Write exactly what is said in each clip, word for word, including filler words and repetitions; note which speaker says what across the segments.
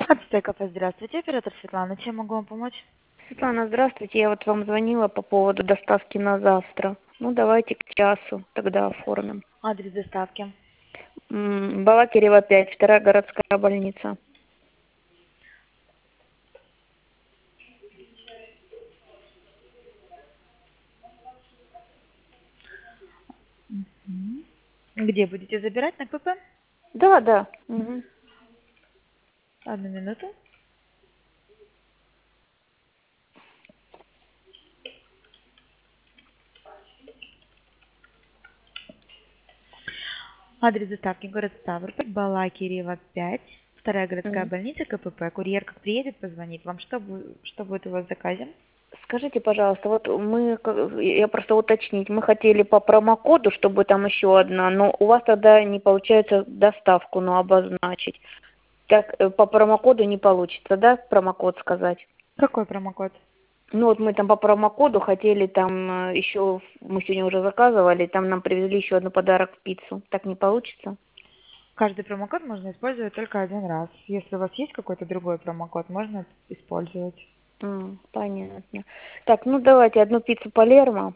Speaker 1: Ацтеков, здравствуйте, оператор Светлана, чем могу вам помочь?
Speaker 2: Светлана, здравствуйте. Я вот вам звонила по поводу доставки на завтра. Ну, давайте к часу тогда оформим.
Speaker 1: Адрес доставки.
Speaker 2: М, Балакирева пять, вторая городская больница.
Speaker 1: Мгм. Где будете забирать? На КП?
Speaker 2: Да, да. Мгм.
Speaker 1: Одну минуту. Адрес доставки город Ставрополь, Балакирева пять, вторая городская
Speaker 2: Мгм.
Speaker 1: больница, КПП. Курьер как приедет, позвонит. Вам что, бу- что будет у вас в заказе?
Speaker 2: Скажите, пожалуйста, вот мы, как- я просто уточнить, мы хотели по промокоду, чтобы там еще одна, но у вас тогда не получается доставку, ну, обозначить. Так, э, по промокоду не получится, да, промокод сказать?
Speaker 1: Какой промокод?
Speaker 2: Ну вот мы там по промокоду хотели там э, еще, мы сегодня уже заказывали, там нам привезли еще одну подарок пиццу. Так не получится?
Speaker 1: Каждый промокод можно использовать только один раз. Если у вас есть какой-то другой промокод, можно использовать.
Speaker 2: М, понятно. Так, ну давайте одну пиццу Палермо,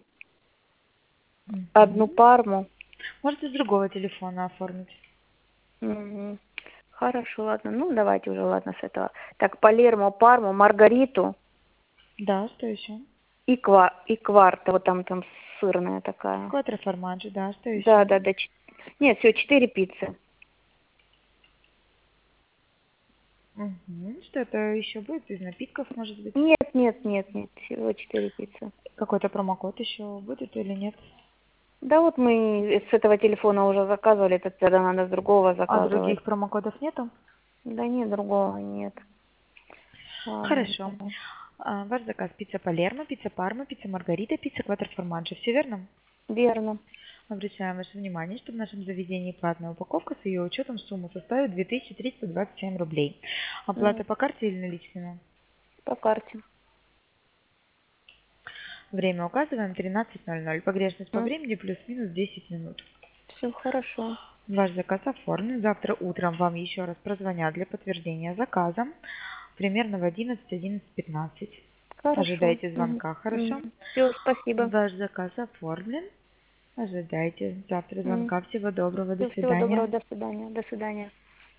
Speaker 2: одну
Speaker 1: Мгм.
Speaker 2: парму.
Speaker 1: Можете с другого телефона оформить.
Speaker 2: Мгм. Хорошо, ладно. Ну давайте уже, ладно, с этого. Так, Палермо, парму, маргариту
Speaker 1: Да, что еще?
Speaker 2: и, ква и кварта, вот там, там сырная такая.
Speaker 1: Кватро формаджи, да, что
Speaker 2: Да,
Speaker 1: еще?
Speaker 2: да, да. ч- Нет, все, четыре пиццы.
Speaker 1: Мгм. Что-то еще будет из напитков, может быть?
Speaker 2: Нет, нет, нет, нет, всего четыре пиццы.
Speaker 1: Какой-то промокод еще будет или нет?
Speaker 2: Да вот мы с этого телефона уже заказывали, это тогда надо с другого
Speaker 1: А
Speaker 2: заказывать.
Speaker 1: других промокодов нету?
Speaker 2: Да нет, другого нет. Ладно,
Speaker 1: Хорошо.
Speaker 2: давай.
Speaker 1: А, ваш заказ пицца Палермо, пицца Парма, пицца Маргарита, пицца Кватро Формаджи. Все верно?
Speaker 2: Верно.
Speaker 1: Обращаем ваше внимание, что в нашем заведении платная упаковка с ее учетом сумма составит две тысячи триста двадцать семь рублей.
Speaker 2: М,
Speaker 1: Оплата по карте или наличными?
Speaker 2: По карте.
Speaker 1: Время указываем тринадцать ноль ноль. Погрешность по времени плюс-минус десять минут.
Speaker 2: Все хорошо.
Speaker 1: Ваш заказ оформлен. Завтра утром вам еще раз прозвонят для подтверждения заказа. Примерно в одиннадцать одиннадцать пятнадцать.
Speaker 2: Хорошо.
Speaker 1: Ожидайте звонка, хорошо?
Speaker 2: Все, спасибо.
Speaker 1: Ваш заказ оформлен. Ожидайте завтра звонка. Всего доброго. До
Speaker 2: Все, всего
Speaker 1: свидания.
Speaker 2: доброго. До свидания. До свидания.